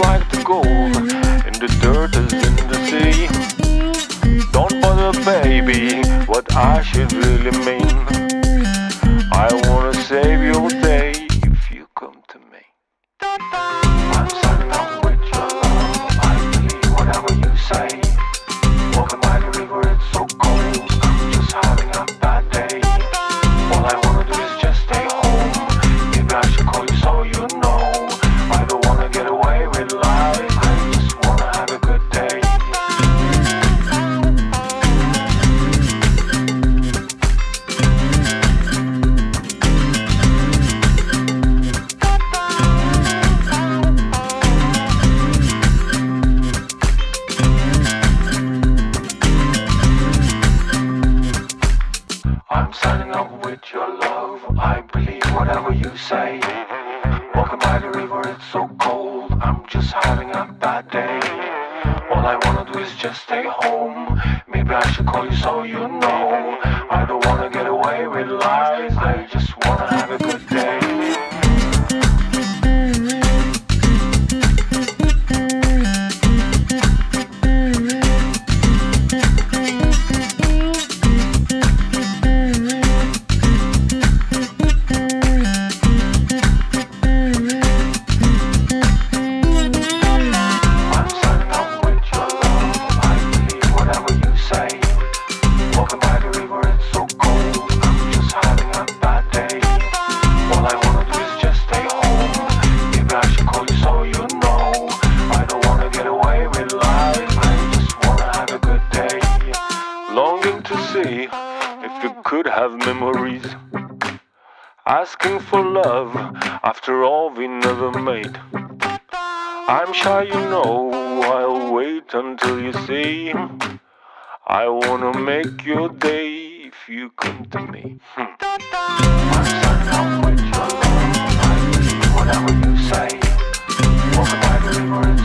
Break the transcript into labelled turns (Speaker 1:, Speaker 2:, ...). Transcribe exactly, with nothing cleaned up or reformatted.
Speaker 1: like the gold in the dirt as in the sea. Don't bother, baby, what I should really mean. I wanna save your day if you come to me. I'm signing up with your love. I believe whatever you say. Walking by the river, it's so cold. I'm just having a bad day. All I wanna do is just stay home. Maybe I should call you so you know. I don't wanna get away with lies. I just wanna have a good day. I'm signing up with your love. I believe whatever you say. Walking by the river, it's so cold. I'm just having a bad day. All I wanna do is just stay home. Maybe I should call you so you know. I don't wanna get away with lies. I just wanna have a good day. Longing to see if you could have memories. Asking for love after all we never made. I'm shy, you know, I'll wait until you see. I wanna make your day if you come to me. Hmm. I'm signing up with your love. I believe whatever you say. Walking by the river.